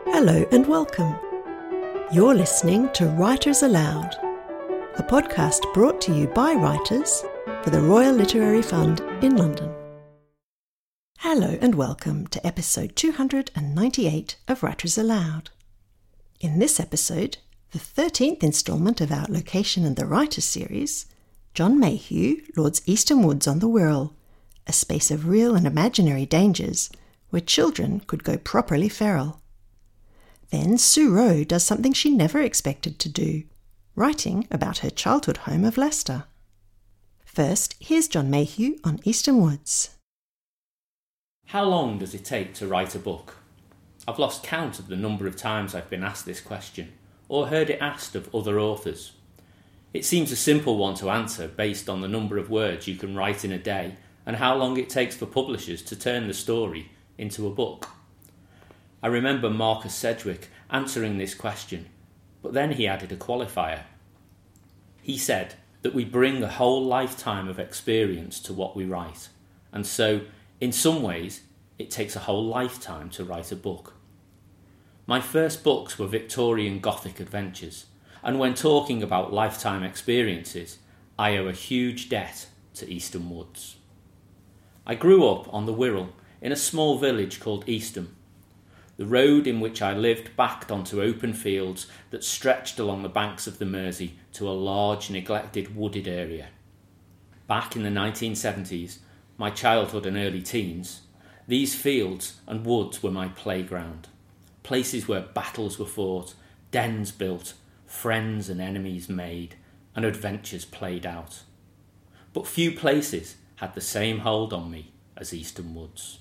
Hello and welcome. You're listening to Writers Aloud, a podcast brought to you by writers for the Royal Literary Fund in London. Hello and welcome to episode 298 of Writers Aloud. In this episode, the 13th instalment of our Location and the Writers series, John Mayhew lords Easton Woods on the Wirral, a space of real and imaginary dangers where children could go properly feral. Then Sue Rowe does something she never expected to do, writing about her childhood home of Leicester. First, here's John Mayhew on Easton Woods. How long does it take to write a book? I've lost count of the number of times I've been asked this question, or heard it asked of other authors. It seems a simple one to answer based on the number of words you can write in a day and how long it takes for publishers to turn the story into a book. I remember Marcus Sedgwick answering this question, but then he added a qualifier. He said that we bring a whole lifetime of experience to what we write, and so, in some ways, it takes a whole lifetime to write a book. My first books were Victorian Gothic adventures, and when talking about lifetime experiences, I owe a huge debt to Easton Woods. I grew up on the Wirral in a small village called Easton. The road in which I lived backed onto open fields that stretched along the banks of the Mersey to a large neglected wooded area. Back in the 1970s, my childhood and early teens, these fields and woods were my playground. Places where battles were fought, dens built, friends and enemies made, and adventures played out. But few places had the same hold on me as Easton Woods.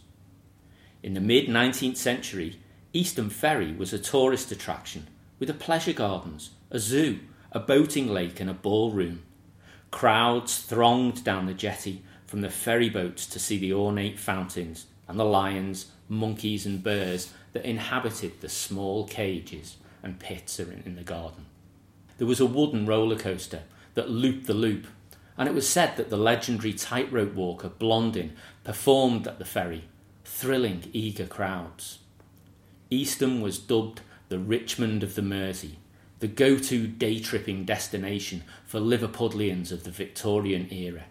In the mid-19th century, Easton Ferry was a tourist attraction with a pleasure gardens, a zoo, a boating lake and a ballroom. Crowds thronged down the jetty from the ferry boats to see the ornate fountains and the lions, monkeys and bears that inhabited the small cages and pits in the garden. There was a wooden roller coaster that looped the loop, and it was said that the legendary tightrope walker Blondin performed at the ferry, thrilling eager crowds. Easton was dubbed the Richmond of the Mersey, the go-to day-tripping destination for Liverpudlians of the Victorian era.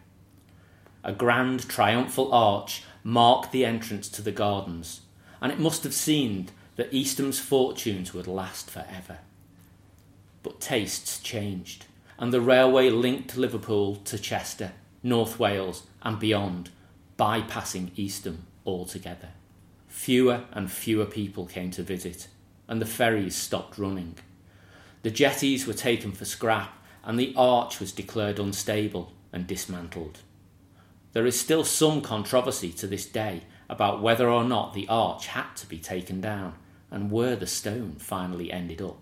A grand triumphal arch marked the entrance to the gardens, and it must have seemed that Easton's fortunes would last forever. But tastes changed, and the railway linked Liverpool to Chester, North Wales and beyond, bypassing Easton altogether. Fewer and fewer people came to visit, and the ferries stopped running. The jetties were taken for scrap, and the arch was declared unstable and dismantled. There is still some controversy to this day about whether or not the arch had to be taken down, and where the stone finally ended up.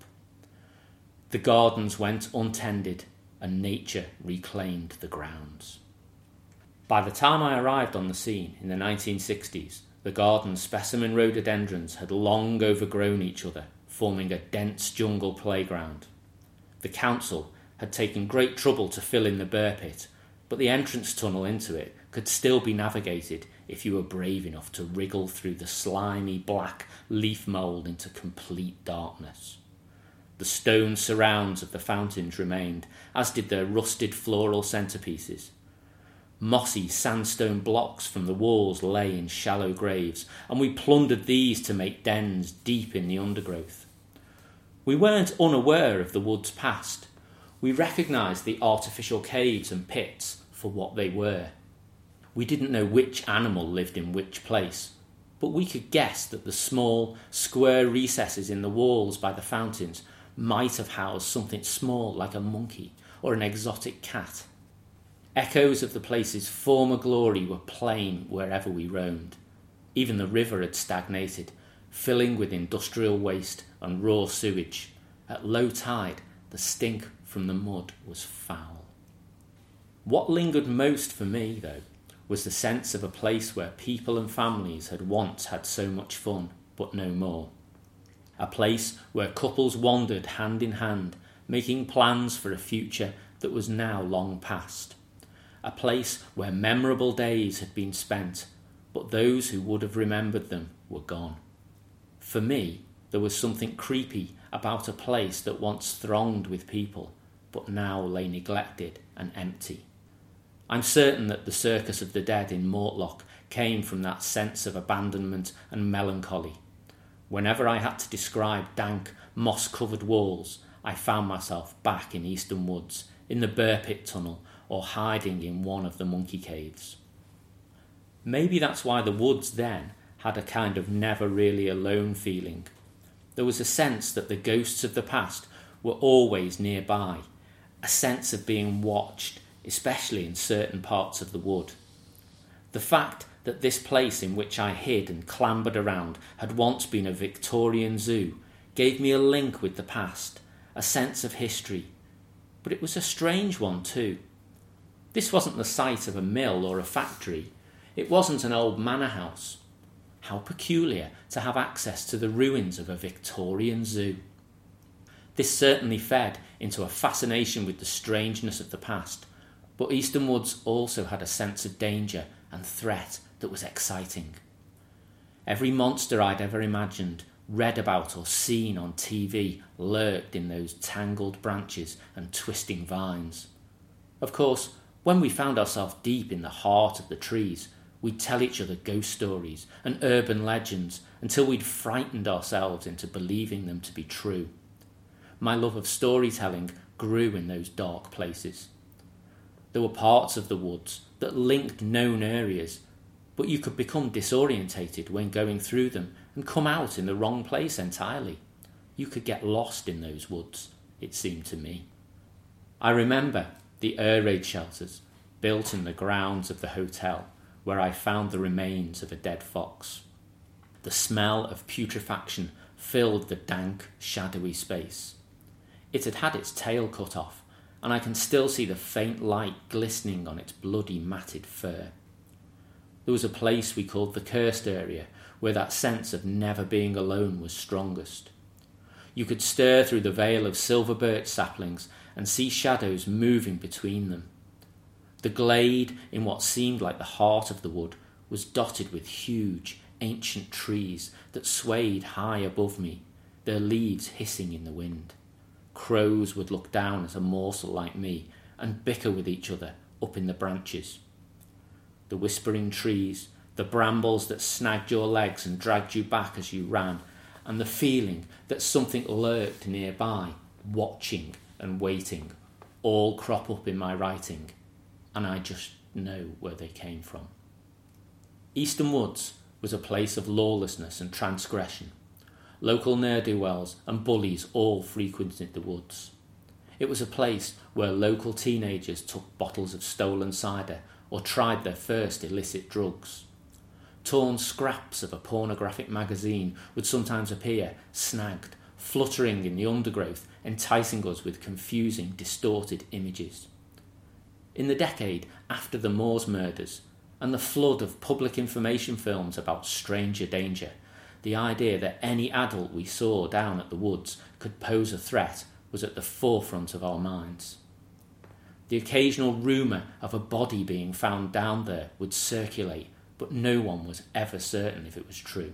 The gardens went untended, and nature reclaimed the grounds. By the time I arrived on the scene in the 1960s, the garden's specimen rhododendrons had long overgrown each other, forming a dense jungle playground. The council had taken great trouble to fill in the burr pit, but the entrance tunnel into it could still be navigated if you were brave enough to wriggle through the slimy black leaf mould into complete darkness. The stone surrounds of the fountains remained, as did their rusted floral centerpieces. Mossy sandstone blocks from the walls lay in shallow graves, and we plundered these to make dens deep in the undergrowth. We weren't unaware of the wood's past. We recognised the artificial caves and pits for what they were. We didn't know which animal lived in which place, but we could guess that the small, square recesses in the walls by the fountains might have housed something small like a monkey or an exotic cat. Echoes of the place's former glory were plain wherever we roamed. Even the river had stagnated, filling with industrial waste and raw sewage. At low tide, the stink from the mud was foul. What lingered most for me, though, was the sense of a place where people and families had once had so much fun, but no more. A place where couples wandered hand in hand, making plans for a future that was now long past. A place where memorable days had been spent, but those who would have remembered them were gone. For me, There was something creepy about a place that once thronged with people, but now lay neglected and empty. I'm certain that the Circus of the Dead in Mortlock came from that sense of abandonment and melancholy. Whenever I had to describe dank, moss-covered walls, I found myself back in Easton Woods, in the Burr Pit Tunnel, or hiding in one of the monkey caves. Maybe that's why the woods then had a kind of never really alone feeling. There was a sense that the ghosts of the past were always nearby, a sense of being watched, especially in certain parts of the wood. The fact that this place in which I hid and clambered around had once been a Victorian zoo gave me a link with the past, a sense of history. But it was a strange one too. This wasn't the site of a mill or a factory. It wasn't an old manor house. How peculiar to have access to the ruins of a Victorian zoo. This certainly fed into a fascination with the strangeness of the past, but Easton Woods also had a sense of danger and threat that was exciting. Every monster I'd ever imagined, read about or seen on TV lurked in those tangled branches and twisting vines. Of course, when we found ourselves deep in the heart of the trees, we'd tell each other ghost stories and urban legends until we'd frightened ourselves into believing them to be true. My love of storytelling grew in those dark places. There were parts of the woods that linked known areas, but you could become disorientated when going through them and come out in the wrong place entirely. You could get lost in those woods, it seemed to me. I remember the air raid shelters built in the grounds of the hotel where I found the remains of a dead fox. The smell of putrefaction filled the dank, shadowy space. It had had its tail cut off, and I can still see the faint light glistening on its bloody matted fur. There was a place we called the Cursed Area, where that sense of never being alone was strongest. You could stir through the veil of silver birch saplings and see shadows moving between them. The glade, in what seemed like the heart of the wood, was dotted with huge, ancient trees that swayed high above me, their leaves hissing in the wind. Crows would look down at a morsel like me and bicker with each other up in the branches. The whispering trees, the brambles that snagged your legs and dragged you back as you ran, and the feeling that something lurked nearby, watching and waiting, all crop up in my writing, and I just know where they came from. Easton Woods was a place of lawlessness and transgression. Local ne'er-do-wells and bullies all frequented the woods. It was a place where local teenagers took bottles of stolen cider or tried their first illicit drugs. Torn scraps of a pornographic magazine would sometimes appear, snagged, fluttering in the undergrowth, enticing us with confusing, distorted images. In the decade after the Moors murders and the flood of public information films about stranger danger, the idea that any adult we saw down at the woods could pose a threat was at the forefront of our minds. The occasional rumour of a body being found down there would circulate, but no one was ever certain if it was true.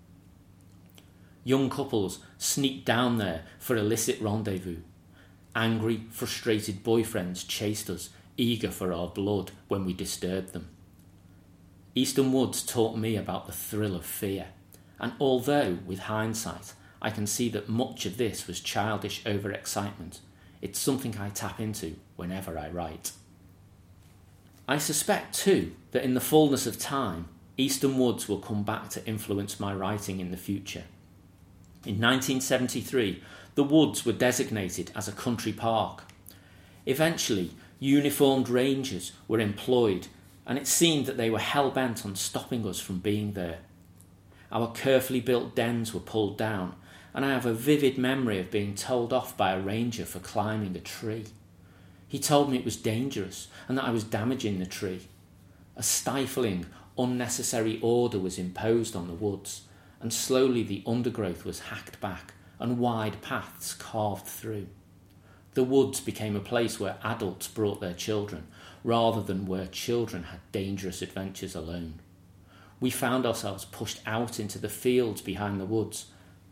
Young couples sneaked down there for illicit rendezvous. Angry, frustrated boyfriends chased us, eager for our blood when we disturbed them. Easton Woods taught me about the thrill of fear, and although, with hindsight, I can see that much of this was childish overexcitement, it's something I tap into whenever I write. I suspect, too, that in the fullness of time, Easton Woods will come back to influence my writing in the future. In 1973, the woods were designated as a country park. Eventually, uniformed rangers were employed, and it seemed that they were hell-bent on stopping us from being there. Our carefully built dens were pulled down, and I have a vivid memory of being told off by a ranger for climbing a tree. He told me it was dangerous and that I was damaging the tree. A stifling, unnecessary order was imposed on the woods, and slowly the undergrowth was hacked back and wide paths carved through. The woods became a place where adults brought their children, rather than where children had dangerous adventures alone. We found ourselves pushed out into the fields behind the woods,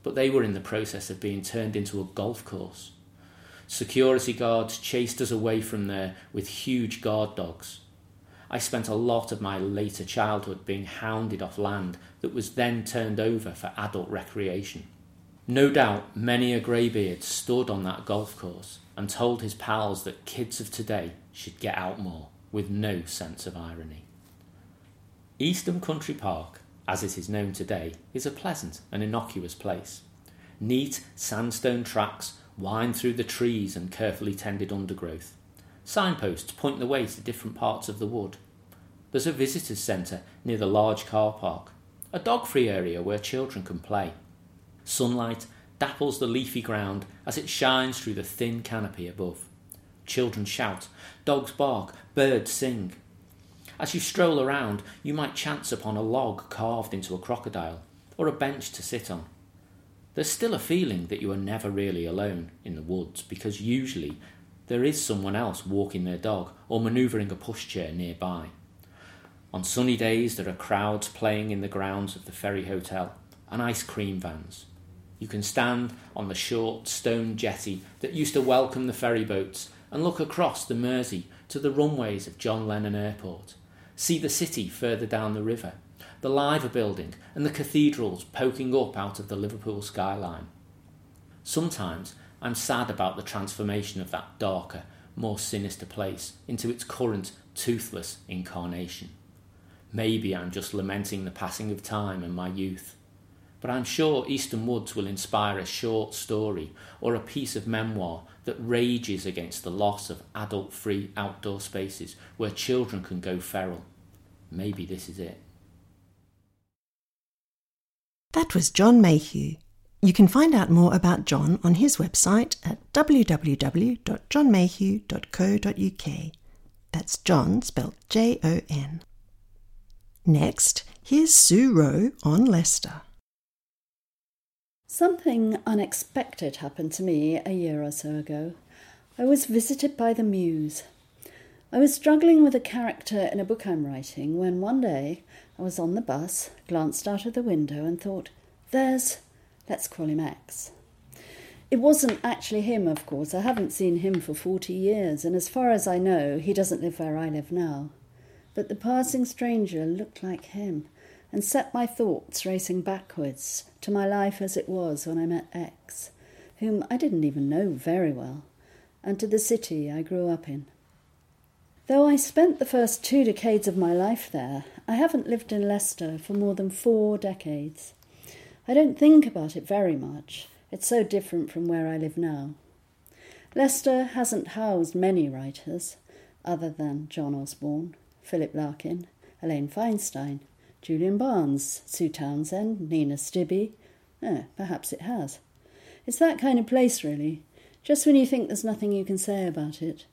but they were in the process of being turned into a golf course. Security guards chased us away from there with huge guard dogs. I spent a lot of my later childhood being hounded off land that was then turned over for adult recreation. No doubt many a greybeard stood on that golf course and told his pals that kids of today should get out more, with no sense of irony. Eastham Country Park, as it is known today, is a pleasant and innocuous place. Neat sandstone tracks wind through the trees and carefully tended undergrowth. Signposts point the way to different parts of the wood. There's a visitors' centre near the large car park, a dog-free area where children can play. Sunlight dapples the leafy ground as it shines through the thin canopy above. Children shout, dogs bark, birds sing. As you stroll around, you might chance upon a log carved into a crocodile, or a bench to sit on. There's still a feeling that you are never really alone in the woods, because usually there is someone else walking their dog or manoeuvring a pushchair nearby. On sunny days there are crowds playing in the grounds of the Ferry Hotel and ice cream vans. You can stand on the short stone jetty that used to welcome the ferry boats and look across the Mersey to the runways of John Lennon Airport. See the city further down the river, the Liver Building and the cathedrals poking up out of the Liverpool skyline. Sometimes I'm sad about the transformation of that darker, more sinister place into its current toothless incarnation. Maybe I'm just lamenting the passing of time and my youth. But I'm sure Eastham Woods will inspire a short story or a piece of memoir that rages against the loss of adult-free outdoor spaces where children can go feral. Maybe this is it. That was John Mayhew. You can find out more about John on his website at www.johnmayhew.co.uk. That's John spelt Jon. Next, here's Sue Rowe on Leicester. Something unexpected happened to me a year or so ago. I was visited by the Muse. I was struggling with a character in a book I'm writing when one day I was on the bus, glanced out of the window and thought, let's call him X. It wasn't actually him, of course. I haven't seen him for 40 years, and as far as I know, he doesn't live where I live now. But the passing stranger looked like him and set my thoughts racing backwards to my life as it was when I met X, whom I didn't even know very well, and to the city I grew up in. Though I spent the first 2 decades of my life there, I haven't lived in Leicester for more than 4 decades. I don't think about it very much. It's so different from where I live now. Leicester hasn't housed many writers, other than John Osborne, Philip Larkin, Elaine Feinstein, Julian Barnes, Sue Townsend, Nina Stibbe. Perhaps it has. It's that kind of place, really, just when you think there's nothing you can say about it.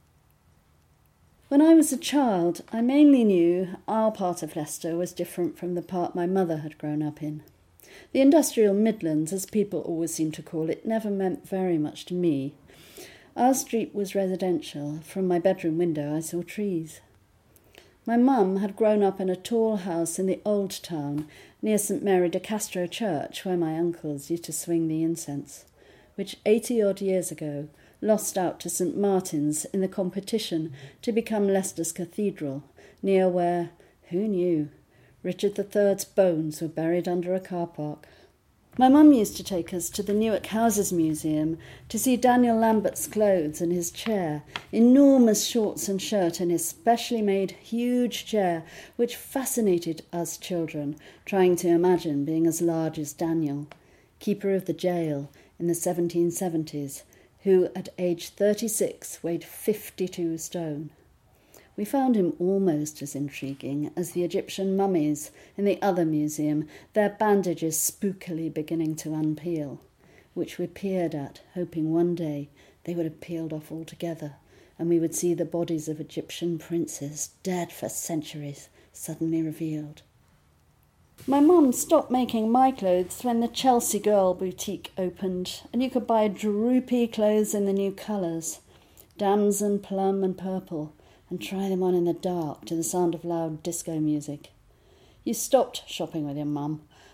When I was a child, I mainly knew our part of Leicester was different from the part my mother had grown up in. The industrial Midlands, as people always seem to call it, never meant very much to me. Our street was residential. From my bedroom window I saw trees. My mum had grown up in a tall house in the old town near St Mary de Castro Church, where my uncles used to swing the incense, which 80-odd years ago lost out to St Martin's in the competition to become Leicester's cathedral, near where, who knew, Richard III's bones were buried under a car park. My mum used to take us to the Newark Houses Museum to see Daniel Lambert's clothes and his chair, enormous shorts and shirt and his specially made huge chair, which fascinated us children, trying to imagine being as large as Daniel, keeper of the jail in the 1770s, who at age 36 weighed 52 stone. We found him almost as intriguing as the Egyptian mummies in the other museum, their bandages spookily beginning to unpeel, which we peered at, hoping one day they would have peeled off altogether, and we would see the bodies of Egyptian princes, dead for centuries, suddenly revealed. My mum stopped making my clothes when the Chelsea Girl boutique opened, and you could buy droopy clothes in the new colours, damson, plum and purple, and try them on in the dark to the sound of loud disco music. You stopped shopping with your mum,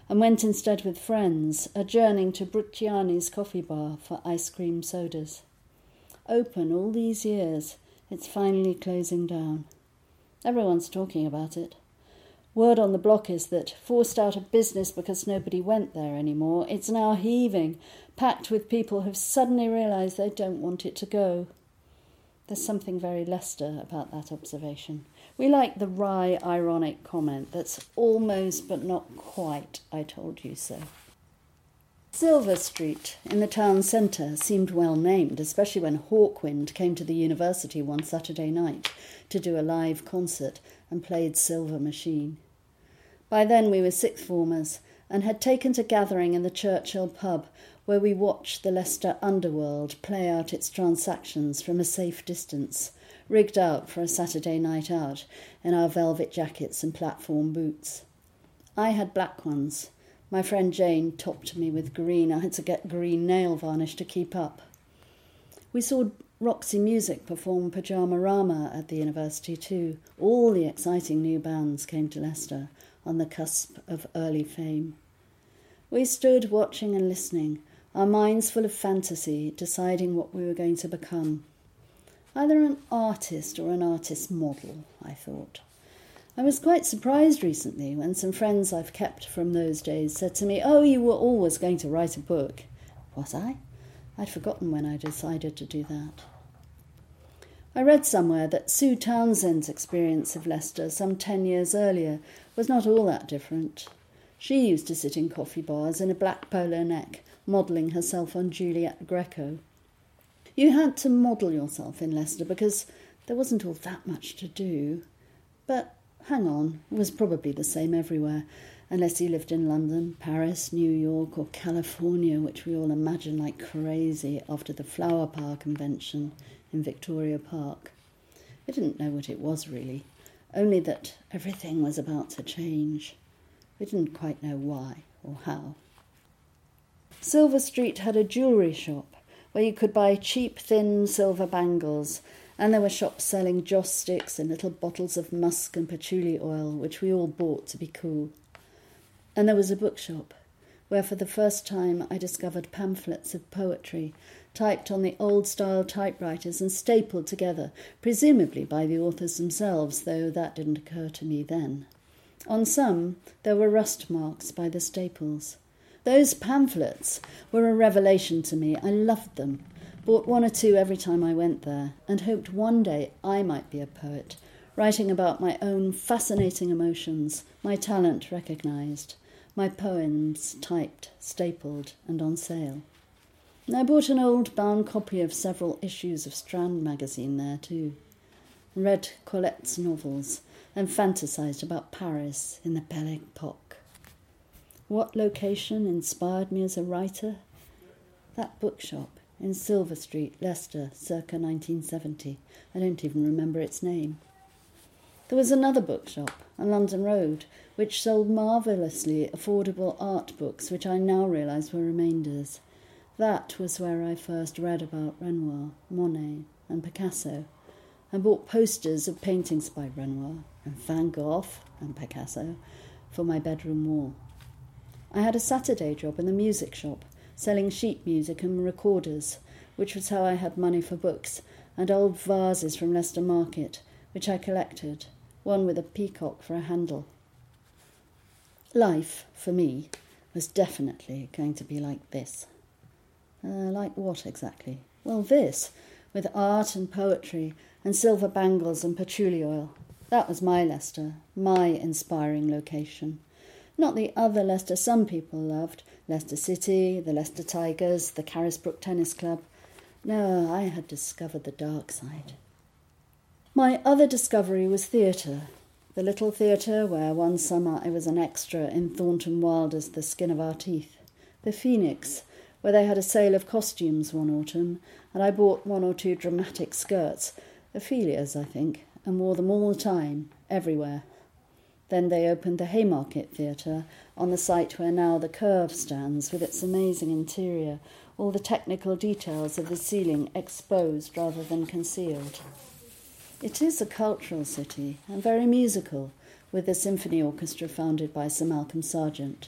and went instead with friends, adjourning to Bruciani's coffee bar for ice cream sodas. Open all these years, it's finally closing down. Everyone's talking about it. Word on the block is that, forced out of business because nobody went there anymore, it's now heaving, packed with people who've suddenly realised they don't want it to go. There's something very Leicester about that observation. We like the wry, ironic comment that's almost but not quite, I told you so. Silver Street in the town centre seemed well named, especially when Hawkwind came to the university one Saturday night to do a live concert and played Silver Machine. By then we were sixth formers and had taken to gathering in the Churchill pub, where we watched the Leicester underworld play out its transactions from a safe distance, rigged out for a Saturday night out in our velvet jackets and platform boots. I had black ones. My friend Jane topped me with green. I had to get green nail varnish to keep up. We saw Roxy Music perform Pyjamarama at the university too. All the exciting new bands came to Leicester on the cusp of early fame. We stood watching and listening, our minds full of fantasy, deciding what we were going to become. Either an artist or an artist model, I thought. I was quite surprised recently when some friends I've kept from those days said to me, "Oh, you were always going to write a book." Was I? I'd forgotten when I decided to do that. I read somewhere that Sue Townsend's experience of Leicester some 10 years earlier was not all that different. She used to sit in coffee bars in a black polo neck, modelling herself on Juliet Greco. You had to model yourself in Leicester because there wasn't all that much to do. But hang on, it was probably the same everywhere, unless you lived in London, Paris, New York or California, which we all imagine like crazy after the Flower Power Convention in Victoria Park. We didn't know what it was really, only that everything was about to change. We didn't quite know why or how. Silver Street had a jewellery shop where you could buy cheap, thin silver bangles, and there were shops selling joss sticks and little bottles of musk and patchouli oil, which we all bought to be cool. And there was a bookshop, where for the first time I discovered pamphlets of poetry, typed on the old-style typewriters and stapled together, presumably by the authors themselves, though that didn't occur to me then. On some, there were rust marks by the staples. Those pamphlets were a revelation to me. I loved them. Bought one or two every time I went there, and hoped one day I might be a poet, writing about my own fascinating emotions, my talent recognised, my poems typed, stapled, and on sale. And I bought an old bound copy of several issues of Strand magazine there too, read Colette's novels, and fantasised about Paris in the Belle Époque. What location inspired me as a writer? That bookshop in Silver Street, Leicester, circa 1970. I don't even remember its name. There was another bookshop on London Road, which sold marvellously affordable art books, which I now realise were remainders. That was where I first read about Renoir, Monet and Picasso, and bought posters of paintings by Renoir and Van Gogh and Picasso for my bedroom wall. I had a Saturday job in the music shop, selling sheet music and recorders, which was how I had money for books, and old vases from Leicester Market, which I collected, one with a peacock for a handle. Life, for me, was definitely going to be like this. Like what exactly? Well, this, with art and poetry and silver bangles and patchouli oil. That was my Leicester, my inspiring location. Not the other Leicester some people loved, Leicester City, the Leicester Tigers, the Carisbrooke Tennis Club. No, I had discovered the dark side. My other discovery was theatre. The little theatre where one summer I was an extra in Thornton Wilder's The Skin of Our Teeth. The Phoenix, where they had a sale of costumes one autumn, and I bought one or two dramatic skirts, Ophelia's, I think, and wore them all the time, everywhere. Then they opened the Haymarket Theatre on the site where now the Curve stands, with its amazing interior, all the technical details of the ceiling exposed rather than concealed. It is a cultural city and very musical, with the symphony orchestra founded by Sir Malcolm Sargent,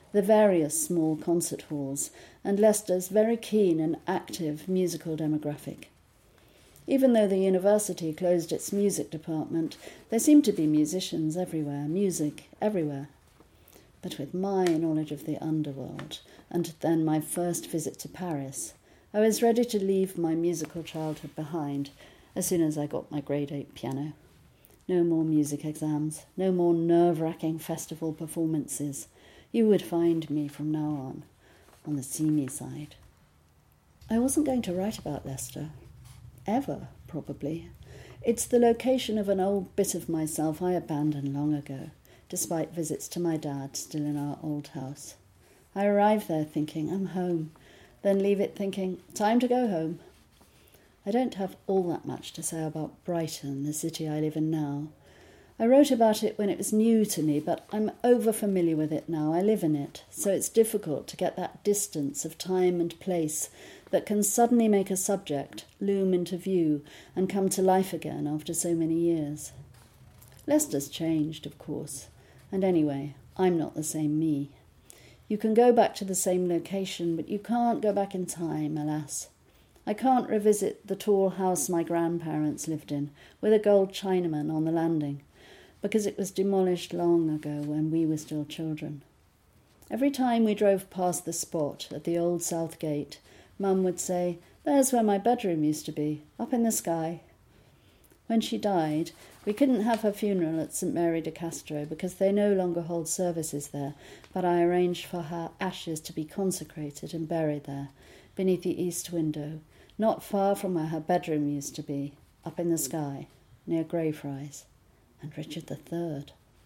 the various small concert halls, and Leicester's very keen and active musical demographic. Even though the university closed its music department, there seemed to be musicians everywhere, music everywhere. But with my knowledge of the underworld, and then my first visit to Paris, I was ready to leave my musical childhood behind as soon as I got my grade 8 piano. No more music exams, no more nerve-wracking festival performances. You would find me from now on the seamy side. I wasn't going to write about Leicester. Ever, probably. It's the location of an old bit of myself I abandoned long ago, despite visits to my dad still in our old house. I arrive there thinking, I'm home, then leave it thinking, time to go home. I don't have all that much to say about Brighton, the city I live in now. I wrote about it when it was new to me, but I'm over-familiar with it now. I live in it, so it's difficult to get that distance of time and place that can suddenly make a subject loom into view and come to life again after so many years. Leicester's changed, of course, and anyway, I'm not the same me. You can go back to the same location, but you can't go back in time, alas. I can't revisit the tall house my grandparents lived in, with a gold Chinaman on the landing, because it was demolished long ago when we were still children. Every time we drove past the spot at the old South Gate, Mum would say, there's where my bedroom used to be, up in the sky. When she died, we couldn't have her funeral at St Mary de Castro because they no longer hold services there, but I arranged for her ashes to be consecrated and buried there, beneath the east window, not far from where her bedroom used to be, up in the sky, near Greyfriars, and Richard III.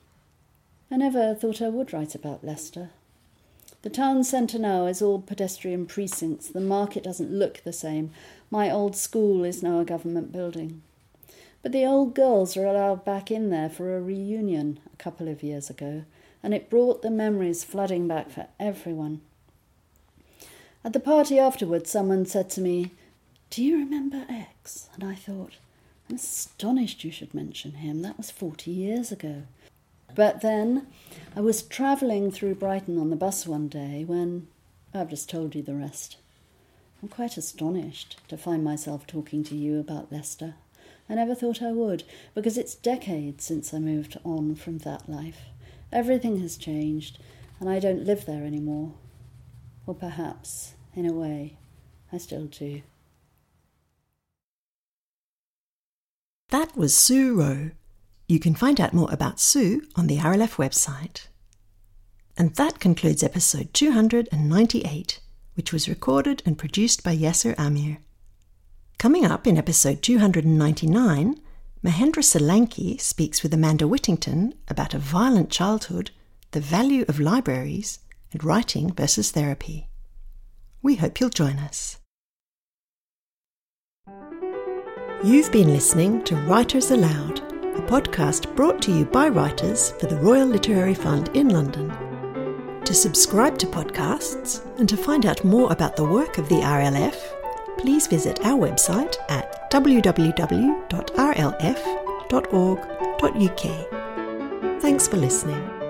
I never thought I would write about Leicester. The town centre now is all pedestrian precincts. The market doesn't look the same. My old school is now a government building. But the old girls were allowed back in there for a reunion a couple of years ago, and it brought the memories flooding back for everyone. At the party afterwards, someone said to me, do you remember X? And I thought, I'm astonished you should mention him. That was 40 years ago. But then I was travelling through Brighton on the bus one day when I've just told you the rest. I'm quite astonished to find myself talking to you about Leicester. I never thought I would, because it's decades since I moved on from that life. Everything has changed, and I don't live there anymore. Or perhaps, in a way, I still do. That was Sue Rowe. You can find out more about Sue on the RLF website. And that concludes episode 298, which was recorded and produced by Yasser Amir. Coming up in episode 299, Mahendra Solanki speaks with Amanda Whittington about a violent childhood, the value of libraries, and writing versus therapy. We hope you'll join us. You've been listening to Writers Aloud, a podcast brought to you by writers for the Royal Literary Fund in London. To subscribe to podcasts and to find out more about the work of the RLF, please visit our website at www.rlf.org.uk. Thanks for listening.